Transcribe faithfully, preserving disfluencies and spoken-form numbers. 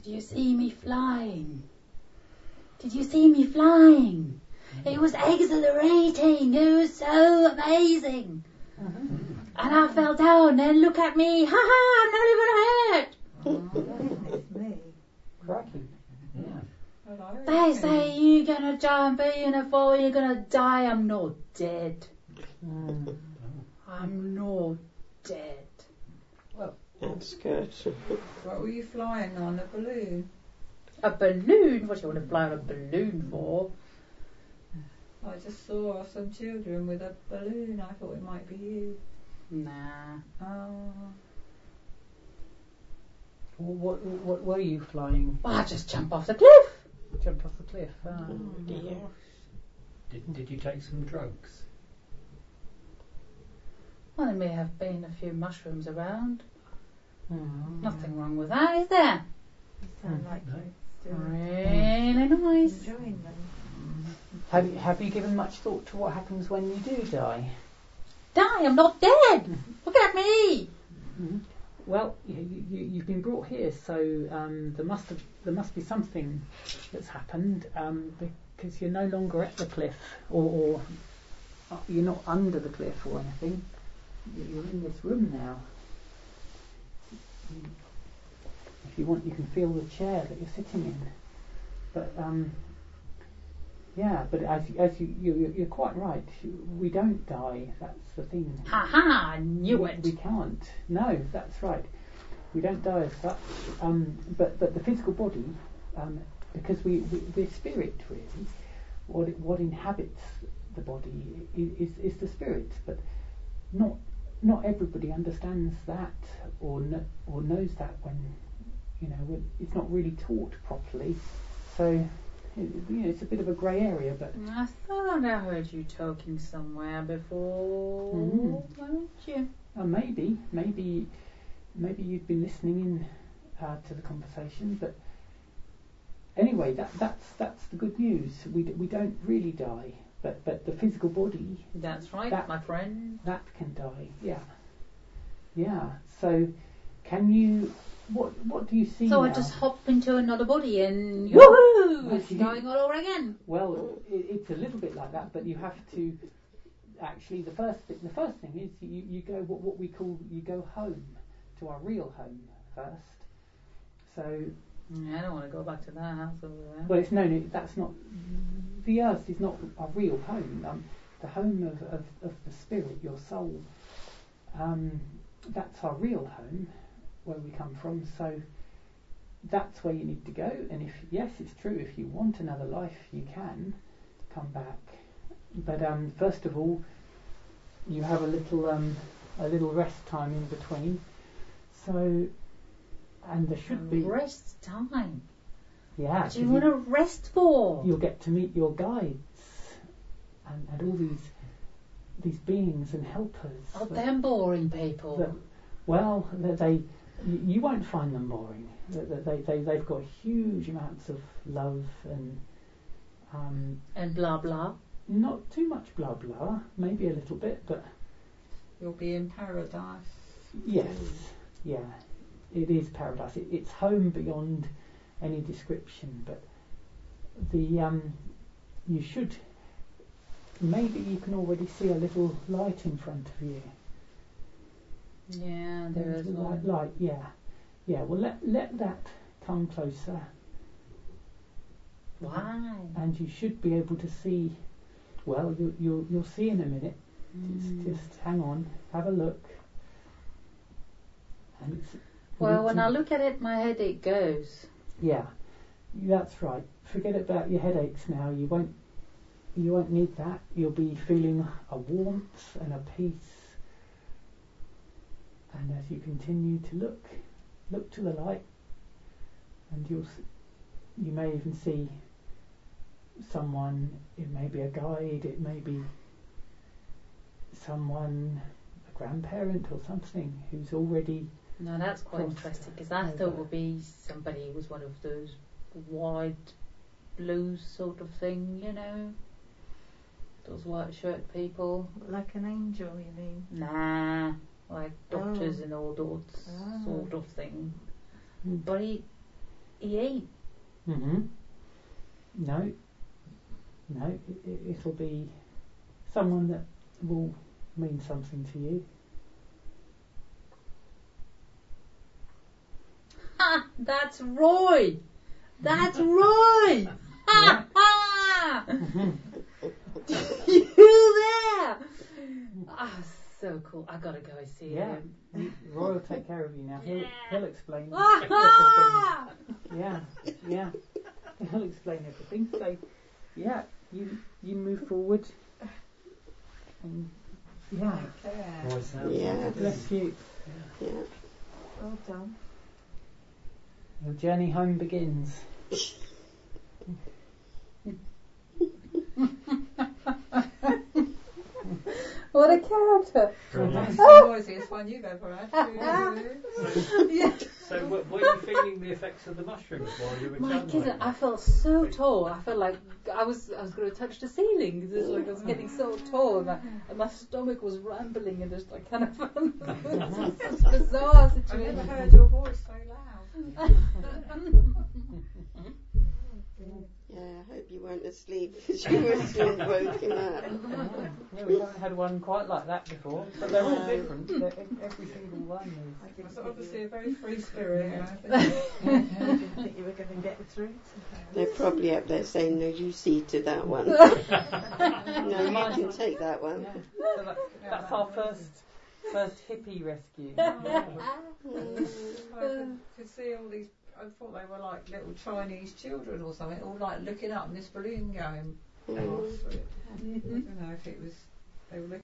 Did you see me flying? Did you see me flying? It was exhilarating. It was so amazing. And I fell down and look at me. Ha ha, I'm not even hurt. Oh, it's me. Cracking. Yeah. They say you're going to jump in a fall, you're going to die. I'm not dead. Mm. I'm not dead. Well, That's good. what were you flying on? A balloon? A balloon? What do you want to fly on a balloon for? I just saw some children with a balloon. I thought it might be you. Nah. Oh. Well, what, what were you flying? Well, I just jump off the cliff. Jumped off the cliff. Ah. Yeah. Did, did you take some drugs? Well, there may have been a few mushrooms around. Mm. Nothing wrong with that, is there? You sound like No. you're still Really nice. enjoying them. Have you, have you given much thought to what happens when you do die? Die, I'm not dead. Look at me. Mm-hmm. Well, you, you, you've been brought here, so um, there must have, there must be something that's happened um, because you're no longer at the cliff, or, or uh, you're not under the cliff or anything. You're in this room now. If you want, you can feel the chair that you're sitting in. But um, yeah, but as as you, you you're quite right. We don't die. That's the thing. Ha ha, I knew we, it. we can't. No, that's right. We don't die as such. Um, but but the physical body, um, because we, we we're spirit really. What it, what inhabits the body is, is is the spirit. But not not everybody understands that or kn- or knows that when you know when it's not really taught properly. So. You know, it's a bit of a grey area, but I thought I heard you talking somewhere before. Mm. Weren't you? uh, maybe, maybe, maybe you've been listening in uh, to the conversation. But anyway, that, that's that's the good news. We d- we don't really die, but but the physical body That's right, That- my friend. that can die. Yeah, yeah. So, can you? What what do you see So now? I just hop into another body and Yeah. woohoo! It's Actually- going all over again. Well, it, it's a little bit like that, but you have to actually. The first thing, the first thing is you, you go what what we call you go home to our real home first. So, Yeah, I don't want to go back to that house over there. well, it's no, no that's not the earth is not our real home. Um, the home of, of, of the spirit, your soul. Um, that's our real home, where we come from. So. That's where you need to go, and if yes, it's true. If you want another life, you can come back. But um, first of all, you have a little um, a little rest time in between. So, and there should be Rest time. yeah. What do you 'cause want to rest for? You'll get to meet your guides and, and all these these beings and helpers. Oh, that- them boring people. that- well, they, they you, you won't find them boring. They, they, they, they've got huge amounts of love and um, and blah blah. not too much blah blah, maybe a little bit, but You'll be in paradise. yes, yeah, it is paradise. It, it's home beyond any description, but the um, you should, maybe you can already see a little light in front of you. Yeah, there There's is a one. light, light, yeah. Yeah, well let let that come closer Why? and you should be able to see, well you, you'll, you'll see in a minute. Mm. Just, just hang on, have a look. And it's, Well, when to- I look at it, my headache goes. Yeah, that's right. Forget about your headaches now. You won't you won't need that. You'll be feeling a warmth and a peace. And as you continue to look, look to the light, and you'll s- you may even see someone. It may be a guide. It may be someone, a grandparent or something, who's already. No, that's quite Crossed interesting because I over. thought it would be somebody who was one of those white blues sort of thing, you know, those white shirt people. Like an angel, you mean? Nah, like doctors Oh. and all sorts Ah. sort of thing. Mm. But he, he ain't. Mm-hmm. No. No, it, it, it'll be someone that will mean something to you. Ha! That's Roy! That's Roy! Ha ha! You there? Ah, so cool. I gotta go see Yeah. him. You- Roy will take care of you now. He'll, Yeah. he'll explain Ah! everything. Yeah, yeah. He'll explain everything. So, yeah, you you move forward. And, yeah, Yeah. Roy sounds Yeah. like a bless you. Yeah. Well done. Your journey home begins. What a character. Brilliant. That's the noisiest one you've ever had. Yeah. So, w- were you feeling the effects of the mushrooms while you were My channeling? goodness, I felt so tall. I felt like I was I was going to touch the ceiling. It was like I was getting so tall, and my, and my stomach was rumbling, and just like kind of such a bizarre I've never situation. heard your voice so loud. Yeah, I hope you weren't asleep because you were soon woken up. Yeah, we haven't had one quite like that before, but they're all different. They're, every single one is. It's obviously a very free spirit. And I didn't think you were going to get through. They're probably up there saying, no, you see to that one. No, you can take that one. Yeah. So that, that's our first first hippie rescue. I could, could see all these. I thought they were like little Chinese children or something, all like looking up and this balloon going past it. I don't know if it was they were looking